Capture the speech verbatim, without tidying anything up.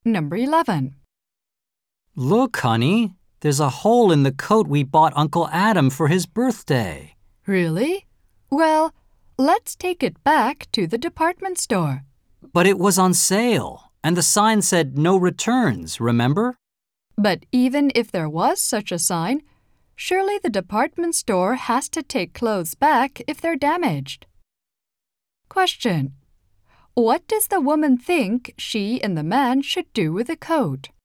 Number eleven. Look, honey, there's a hole in the coat we bought Uncle Adam for his birthday. Really? Well, let's take it back to the department store. But it was on sale, and the sign said no returns, remember? But even if there was such a sign, surely the department store has to take clothes back if they're damaged. Question. What does the woman think she and the man should do with the coat?